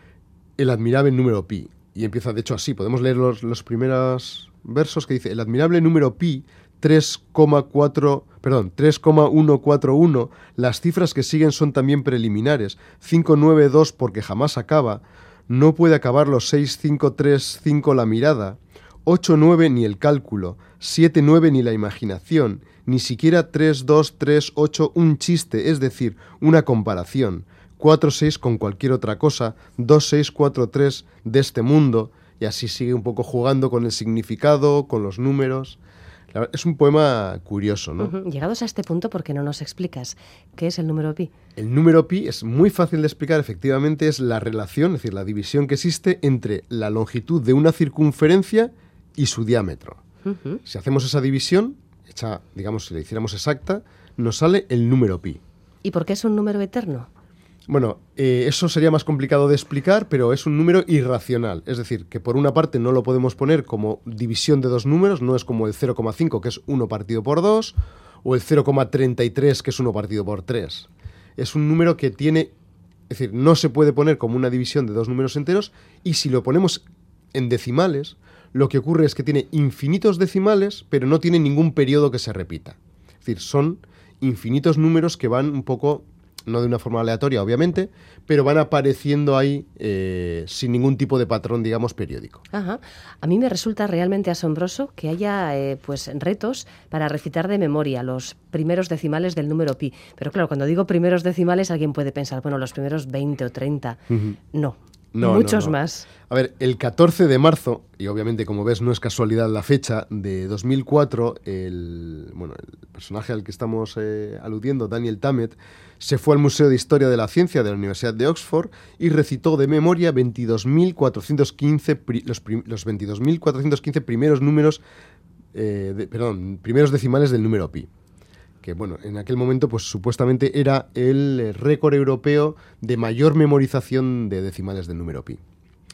El admirable número pi, y empieza de hecho así. Podemos leer los, los primeros versos que dice: el admirable número pi, tres coma cuatro, perdón, tres coma uno cuatro uno, las cifras que siguen son también preliminares, cinco nueve dos porque jamás acaba, no puede acabar los seis cinco tres cinco la mirada, ocho nueve ni el cálculo, siete nueve ni la imaginación, ni siquiera tres dos tres ocho un chiste, es decir, una comparación, cuatro seis con cualquier otra cosa, dos seis cuatro tres de este mundo, y así sigue un poco jugando con el significado, con los números. Es un poema curioso, ¿no? Uh-huh. Llegados a este punto, ¿por qué no nos explicas qué es el número pi? El número pi es muy fácil de explicar, efectivamente, es la relación, es decir, la división que existe entre la longitud de una circunferencia y su diámetro. Uh-huh. Si hacemos esa división, hecha, digamos, si la hiciéramos exacta, nos sale el número pi. ¿Y por qué es un número eterno? Bueno, eh, eso sería más complicado de explicar, pero es un número irracional. Es decir, que por una parte no lo podemos poner como división de dos números, no es como el cero coma cinco, que es uno partido por dos, o el cero coma treinta y tres, que es uno partido por tres. Es un número que tiene... Es decir, no se puede poner como una división de dos números enteros, y si lo ponemos en decimales, lo que ocurre es que tiene infinitos decimales, pero no tiene ningún periodo que se repita. Es decir, son infinitos números que van un poco... no de una forma aleatoria, obviamente, pero van apareciendo ahí eh, sin ningún tipo de patrón, digamos, periódico. Ajá. A mí me resulta realmente asombroso que haya eh, pues retos para recitar de memoria los primeros decimales del número pi. Pero claro, cuando digo primeros decimales, alguien puede pensar, bueno, los primeros veinte o treinta. Uh-huh. No. No, muchos no, no. más. A ver, el catorce de marzo, y obviamente como ves no es casualidad la fecha, de dos mil cuatro, el, bueno, el personaje al que estamos eh, aludiendo, Daniel Tammet, se fue al Museo de Historia de la Ciencia de la Universidad de Oxford y recitó de memoria veintidós mil cuatrocientos quince, pri, los, prim, los veintidós mil cuatrocientos quince primeros números, eh, de, perdón, primeros decimales del número pi. Que bueno, en aquel momento pues supuestamente era el récord europeo de mayor memorización de decimales del número pi.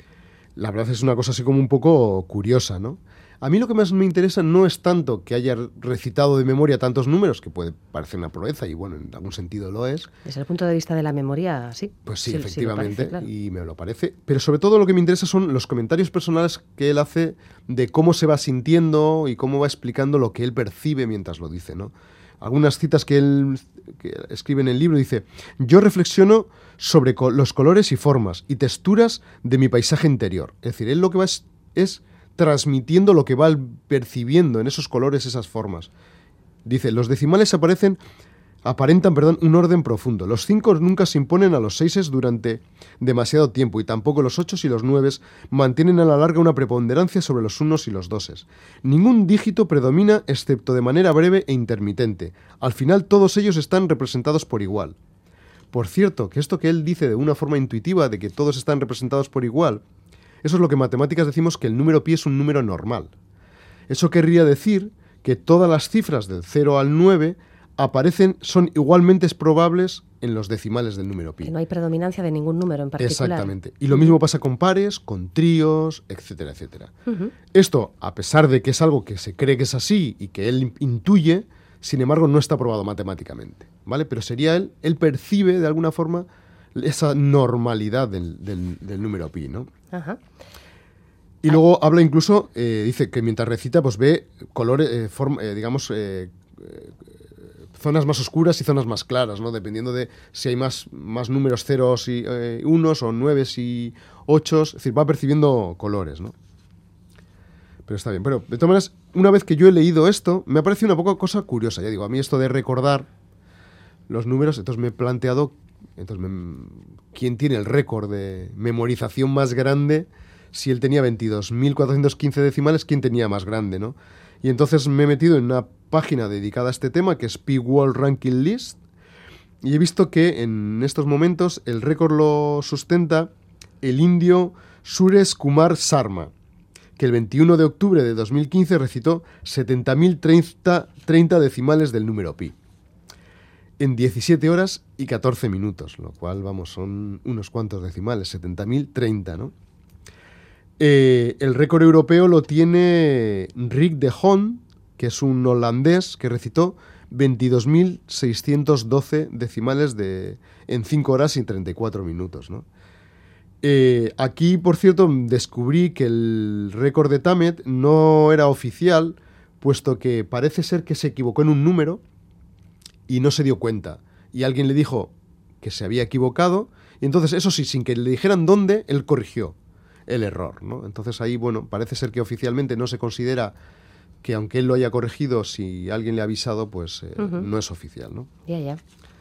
La verdad es una cosa así como un poco curiosa, ¿no? A mí lo que más me interesa no es tanto que haya recitado de memoria tantos números, que puede parecer una proeza, y bueno, en algún sentido lo es. Desde el punto de vista de la memoria, sí. Pues sí, sí efectivamente, sí, parece, claro. Y me lo parece. Pero sobre todo lo que me interesa son los comentarios personales que él hace de cómo se va sintiendo y cómo va explicando lo que él percibe mientras lo dice, ¿no? Algunas citas que él que escribe en el libro, dice: yo reflexiono sobre co- los colores y formas y texturas de mi paisaje interior. Es decir, él lo que va es, es transmitiendo lo que va percibiendo en esos colores, esas formas. Dice, los decimales aparecen, aparentan perdón, un orden profundo. Los cinco nunca se imponen a los seises durante demasiado tiempo y tampoco los ochos y los nueves mantienen a la larga una preponderancia sobre los unos y los doses. Ningún dígito predomina excepto de manera breve e intermitente. Al final todos ellos están representados por igual. Por cierto, que esto que él dice de una forma intuitiva de que todos están representados por igual, eso es lo que en matemáticas decimos que el número pi es un número normal. Eso querría decir que todas las cifras del cero al nueve aparecen, son igualmente probables en los decimales del número pi. Que no hay predominancia de ningún número en particular. Exactamente. Y lo mismo pasa con pares, con tríos, etcétera, etcétera. Uh-huh. Esto, a pesar de que es algo que se cree que es así y que él intuye, sin embargo no está probado matemáticamente, ¿vale? Pero sería él, él percibe de alguna forma esa normalidad del, del, del número pi, ¿no? Ajá. Y luego habla incluso, eh, dice que mientras recita, pues ve colores, eh, form, eh, digamos, eh, eh, zonas más oscuras y zonas más claras, ¿no? Dependiendo de si hay más, más números ceros y eh, unos o nueves y ochos, es decir, va percibiendo colores, ¿no? Pero está bien. Pero, de todas maneras, una vez que yo he leído esto, me ha parecido una poco cosa curiosa. Ya digo, a mí esto de recordar los números, entonces me he planteado, entonces me, ¿quién tiene el récord de memorización más grande? Si él tenía veintidós mil cuatrocientos quince decimales, ¿quién tenía más grande, no? Y entonces me he metido en una página dedicada a este tema, que es Pi World Ranking List, y he visto que en estos momentos el récord lo sustenta el indio Suresh Kumar Sharma, que el veintiuno de octubre de dos mil quince recitó setenta mil treinta decimales del número pi en diecisiete horas y catorce minutos, lo cual, vamos, son unos cuantos decimales, setenta mil treinta, ¿no? Eh, el récord europeo lo tiene Rick de Haan, que es un holandés que recitó veintidós mil seiscientos doce decimales de, en cinco horas y treinta y cuatro minutos, ¿no? Eh, aquí, por cierto, descubrí que el récord de Tammet no era oficial, puesto que parece ser que se equivocó en un número y no se dio cuenta. Y alguien le dijo que se había equivocado, y entonces, eso sí, sin que le dijeran dónde, él corrigió el error, ¿no? Entonces ahí, bueno, parece ser que oficialmente no se considera que, aunque él lo haya corregido, si alguien le ha avisado, pues eh, uh-huh. no es oficial, ¿no? Ya, ya.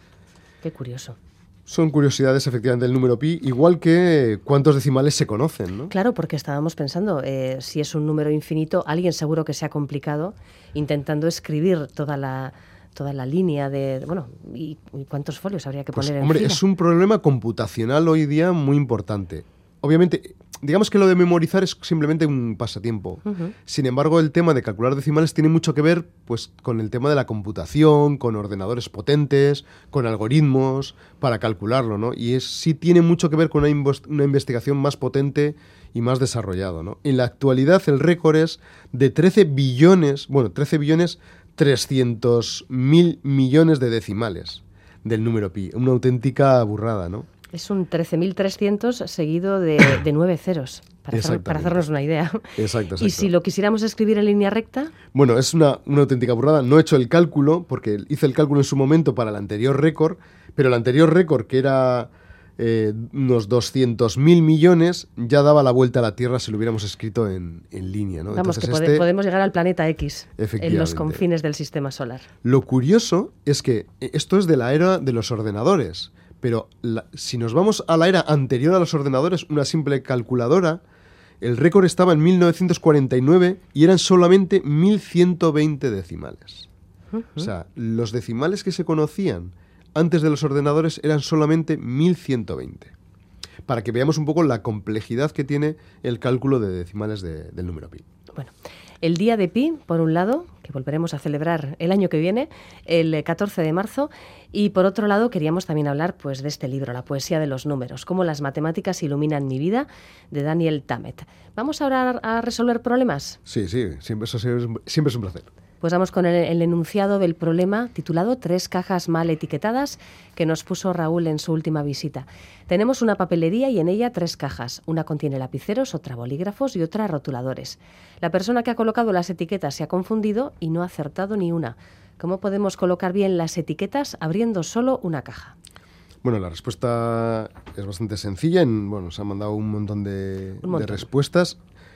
Qué curioso. Son curiosidades, efectivamente, del número pi, igual que cuántos decimales se conocen, ¿no? Claro, porque estábamos pensando, eh, si es un número infinito, alguien seguro que se ha complicado intentando escribir toda la... toda la línea de... Bueno, ¿y, y cuántos folios habría que pues, poner en hombre, fila? Es un problema computacional hoy día muy importante. Obviamente, digamos que lo de memorizar es simplemente un pasatiempo. Uh-huh. Sin embargo, el tema de calcular decimales tiene mucho que ver, pues, con el tema de la computación, con ordenadores potentes, con algoritmos para calcularlo, ¿no? Y es, sí tiene mucho que ver con una, inv- una investigación más potente y más desarrollado, ¿no? En la actualidad, el récord es de trece billones, bueno, trece billones trescientos mil millones de decimales del número pi. Una auténtica burrada, ¿no? Es un trece mil trescientos seguido de, de nueve ceros, para, hacer, para hacernos una idea. Exacto, exacto. ¿Y si lo quisiéramos escribir en línea recta? Bueno, es una, una auténtica burrada. No he hecho el cálculo, porque hice el cálculo en su momento para el anterior récord, pero el anterior récord, que era eh, unos doscientos mil millones, ya daba la vuelta a la Tierra si lo hubiéramos escrito en, en línea, ¿no? Vamos, Entonces, que pode, este, podemos llegar al planeta X, en los confines del sistema solar. Lo curioso es que esto es de la era de los ordenadores, pero la, si nos vamos a la era anterior a los ordenadores, una simple calculadora, el récord estaba en mil novecientos cuarenta y nueve y eran solamente mil ciento veinte decimales. Uh-huh. O sea, los decimales que se conocían antes de los ordenadores eran solamente mil ciento veinte. Para que veamos un poco la complejidad que tiene el cálculo de decimales de, del número pi. Bueno, el día de pi, por un lado, que volveremos a celebrar el año que viene, el catorce de marzo, y por otro lado queríamos también hablar, pues, de este libro, La poesía de los números, cómo las matemáticas iluminan mi vida, de Daniel Tammet. ¿Vamos ahora a resolver problemas? Sí, sí, siempre, eso siempre es un placer. Pues vamos con el, el enunciado del problema titulado Tres cajas mal etiquetadas, que nos puso Raúl en su última visita. Tenemos una papelería y en ella tres cajas. Una contiene lapiceros, otra bolígrafos y otra rotuladores. La persona que ha colocado las etiquetas se ha confundido y no ha acertado ni una. ¿Cómo podemos colocar bien las etiquetas abriendo solo una caja? Bueno, la respuesta es bastante sencilla. En, bueno, se han mandado un montón de, un montón. de respuestas.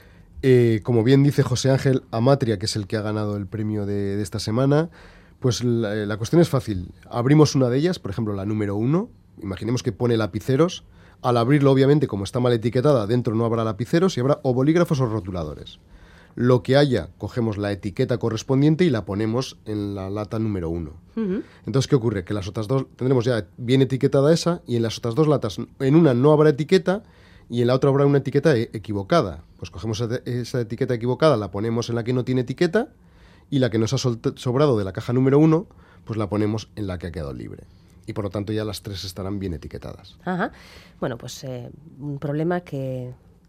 Eh, como bien dice José Ángel Amatria, que es el que ha ganado el premio de, de esta semana, pues la, la cuestión es fácil. Abrimos una de ellas, por ejemplo, la número uno. Imaginemos que pone lapiceros. Al abrirlo, obviamente, como está mal etiquetada, dentro no habrá lapiceros y habrá o bolígrafos o rotuladores. Lo que haya, cogemos la etiqueta correspondiente y la ponemos en la lata número uno. Uh-huh. Entonces, ¿qué ocurre? Que las otras dos, tendremos ya bien etiquetada esa, y en las otras dos latas, en una no habrá etiqueta y en la otra habrá una etiqueta e- equivocada. Pues cogemos esa etiqueta equivocada, la ponemos en la que no tiene etiqueta, y la que nos ha sol- sobrado de la caja número uno, pues la ponemos en la que ha quedado libre. Y por lo tanto ya las tres estarán bien etiquetadas. Ajá. Bueno, pues eh, un problema que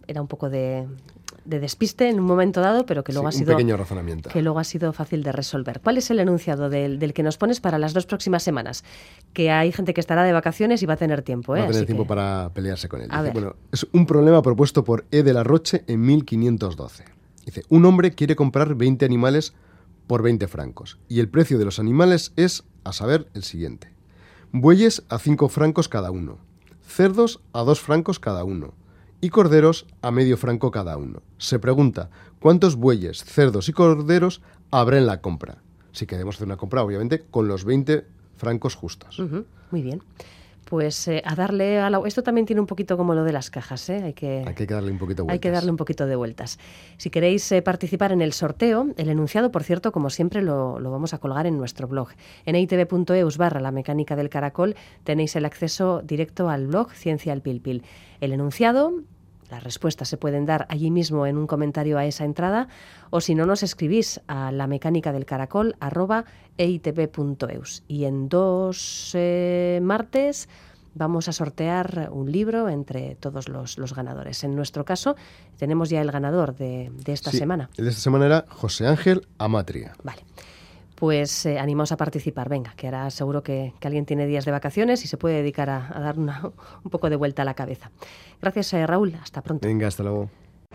era un poco de, de despiste en un momento dado, pero que luego sí, ha sido un pequeño razonamiento. Que luego ha sido fácil de resolver. ¿Cuál es el enunciado del, del que nos pones para las dos próximas semanas? Que hay gente que estará de vacaciones y va a tener tiempo, ¿eh? Va a tener Así tiempo que... para pelearse con él. A Dice, ver. bueno, es un problema propuesto por E. de la Roche en mil quinientos doce. Dice, un hombre quiere comprar veinte animales por veinte francos y el precio de los animales es, a saber, el siguiente. Bueyes a cinco francos cada uno, cerdos a dos francos cada uno y corderos a medio franco cada uno. Se pregunta, ¿cuántos bueyes, cerdos y corderos habrá en la compra? Si queremos hacer una compra, obviamente, con los veinte francos justos. Uh-huh, muy bien. Pues eh, a darle a la... Esto también tiene un poquito como lo de las cajas, ¿eh? Hay que, Hay que darle un poquito de vueltas. Hay que darle un poquito de vueltas. Si queréis eh, participar en el sorteo, el enunciado, por cierto, como siempre, lo, lo vamos a colgar en nuestro blog. En eitv.eus barra la mecánica del caracol tenéis el acceso directo al blog Ciencia al Pil Pil. El enunciado... Las respuestas se pueden dar allí mismo en un comentario a esa entrada o si no nos escribís a la mecánica del caracol arroba eitv.eus. Y en dos eh, martes vamos a sortear un libro entre todos los, los ganadores. En nuestro caso tenemos ya el ganador de, de esta sí, semana. El de esta semana era José Ángel Amatria. Vale. Pues eh, animaos a participar, venga, que ahora seguro que, que alguien tiene días de vacaciones y se puede dedicar a, a dar una, un poco de vuelta a la cabeza. Gracias, eh, Raúl, hasta pronto. Venga, hasta luego.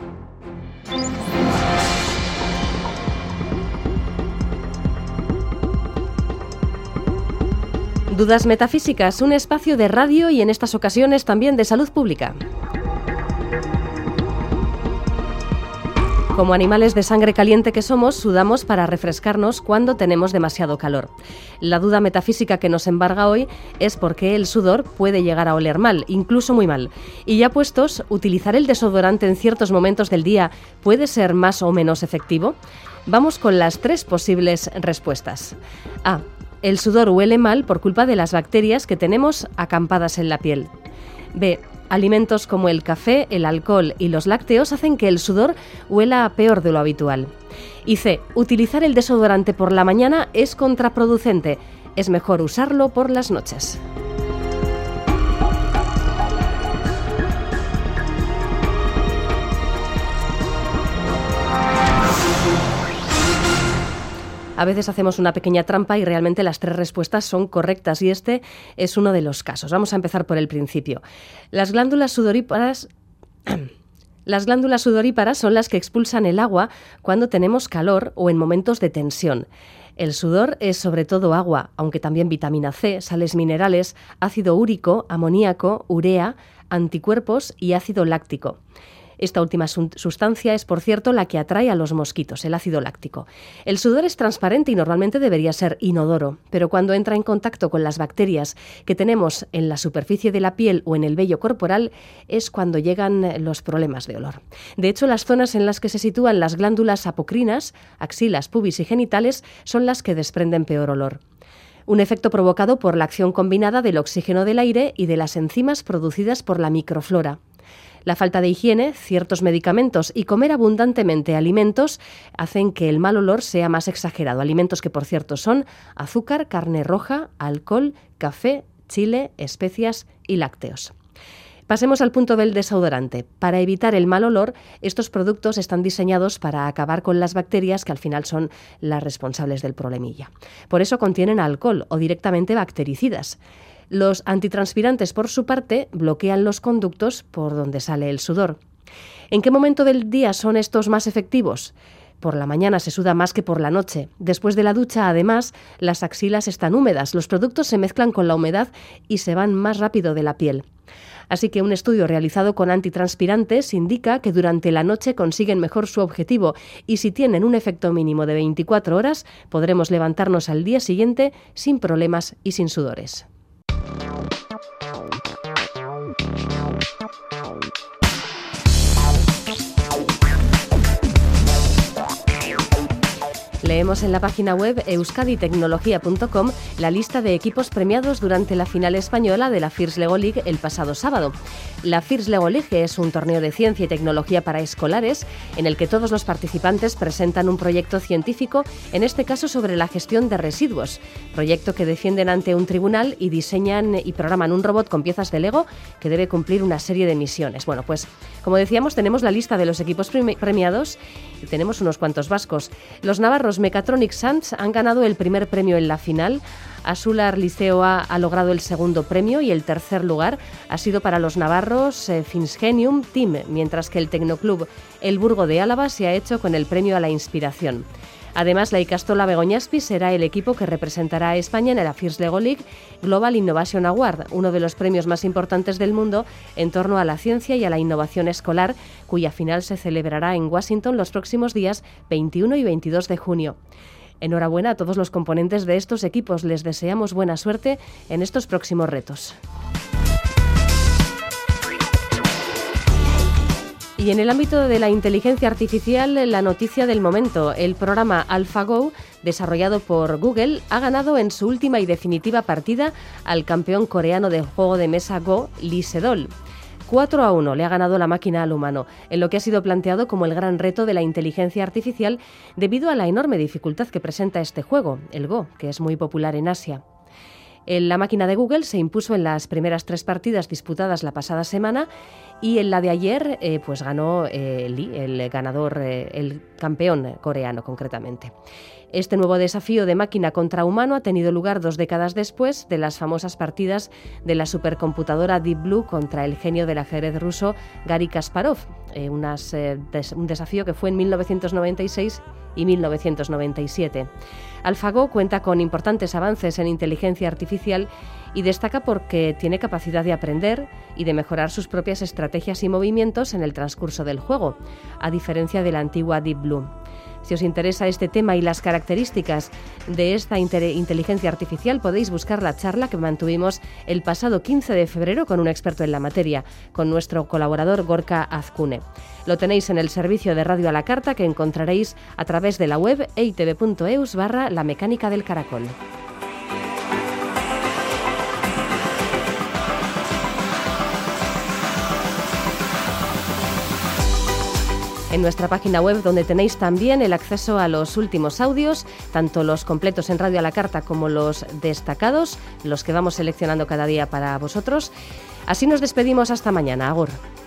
Dudas Metafísicas, un espacio de radio y en estas ocasiones también de salud pública. Como animales de sangre caliente que somos, sudamos para refrescarnos cuando tenemos demasiado calor. La duda metafísica que nos embarga hoy es por qué el sudor puede llegar a oler mal, incluso muy mal. Y ya puestos, ¿utilizar el desodorante en ciertos momentos del día puede ser más o menos efectivo? Vamos con las tres posibles respuestas. A. El sudor huele mal por culpa de las bacterias que tenemos acampadas en la piel. B. Alimentos como el café, el alcohol y los lácteos hacen que el sudor huela peor de lo habitual. Y C. Utilizar el desodorante por la mañana es contraproducente. Es mejor usarlo por las noches. A veces hacemos una pequeña trampa y realmente las tres respuestas son correctas y este es uno de los casos. Vamos a empezar por el principio. Las glándulas sudoríparas... Las glándulas sudoríparas son las que expulsan el agua cuando tenemos calor o en momentos de tensión. El sudor es sobre todo agua, aunque también vitamina C, sales minerales, ácido úrico, amoníaco, urea, anticuerpos y ácido láctico. Esta última sustancia es, por cierto, la que atrae a los mosquitos, el ácido láctico. El sudor es transparente y normalmente debería ser inodoro, pero cuando entra en contacto con las bacterias que tenemos en la superficie de la piel o en el vello corporal, es cuando llegan los problemas de olor. De hecho, las zonas en las que se sitúan las glándulas apocrinas, axilas, pubis y genitales, son las que desprenden peor olor. Un efecto provocado por la acción combinada del oxígeno del aire y de las enzimas producidas por la microflora. La falta de higiene, ciertos medicamentos y comer abundantemente alimentos hacen que el mal olor sea más exagerado. Alimentos que, por cierto, son azúcar, carne roja, alcohol, café, chile, especias y lácteos. Pasemos al punto del desodorante. Para evitar el mal olor, estos productos están diseñados para acabar con las bacterias que al final son las responsables del problemilla. Por eso contienen alcohol o directamente bactericidas. Los antitranspirantes, por su parte, bloquean los conductos por donde sale el sudor. ¿En qué momento del día son estos más efectivos? Por la mañana se suda más que por la noche. Después de la ducha, además, las axilas están húmedas, los productos se mezclan con la humedad y se van más rápido de la piel. Así que un estudio realizado con antitranspirantes indica que durante la noche consiguen mejor su objetivo y si tienen un efecto mínimo de veinticuatro horas, podremos levantarnos al día siguiente sin problemas y sin sudores. Leemos en la página web euskaditecnología punto com la lista de equipos premiados durante la final española de la First Lego League el pasado sábado. La First Lego League es un torneo de ciencia y tecnología para escolares en el que todos los participantes presentan un proyecto científico, en este caso sobre la gestión de residuos, proyecto que defienden ante un tribunal y diseñan y programan un robot con piezas de Lego que debe cumplir una serie de misiones. Bueno, pues como decíamos, tenemos la lista de los equipos premiados y tenemos unos cuantos vascos. Los navarros Mechatronic Sans han ganado el primer premio en la final. Asular Liceo A ha logrado el segundo premio y el tercer lugar ha sido para los navarros eh, Finsgenium Team, mientras que el Tecnoclub El Burgo de Álava se ha hecho con el premio a la inspiración. Además, la Ikastola Begoñaspi será el equipo que representará a España en la First Lego League Global Innovation Award, uno de los premios más importantes del mundo en torno a la ciencia y a la innovación escolar, cuya final se celebrará en Washington los próximos días veintiuno y veintidós de junio. Enhorabuena a todos los componentes de estos equipos. Les deseamos buena suerte en estos próximos retos. Y en el ámbito de la inteligencia artificial, la noticia del momento. El programa AlphaGo, desarrollado por Google, ha ganado en su última y definitiva partida al campeón coreano del juego de mesa Go, Lee Sedol. cuatro a uno le ha ganado la máquina al humano, en lo que ha sido planteado como el gran reto de la inteligencia artificial debido a la enorme dificultad que presenta este juego, el Go, que es muy popular en Asia. La máquina de Google se impuso en las primeras tres partidas disputadas la pasada semana y en la de ayer eh, pues ganó eh, Lee, el ganador, eh, el campeón coreano concretamente. Este nuevo desafío de máquina contra humano ha tenido lugar dos décadas después de las famosas partidas de la supercomputadora Deep Blue contra el genio del ajedrez ruso Garry Kasparov, eh, unas, eh, des, un desafío que fue en mil novecientos noventa y seis y mil novecientos noventa y siete. AlphaGo cuenta con importantes avances en inteligencia artificial y destaca porque tiene capacidad de aprender y de mejorar sus propias estrategias y movimientos en el transcurso del juego, a diferencia de la antigua Deep Blue. Si os interesa este tema y las características de esta inteligencia artificial, podéis buscar la charla que mantuvimos el pasado quince de febrero con un experto en la materia, con nuestro colaborador Gorka Azcune. Lo tenéis en el servicio de Radio a la Carta que encontraréis a través de la web eitv.eus barra la mecánica del caracol. En nuestra página web, donde tenéis también el acceso a los últimos audios, tanto los completos en Radio a la Carta como los destacados, los que vamos seleccionando cada día para vosotros. Así nos despedimos hasta mañana. Agur.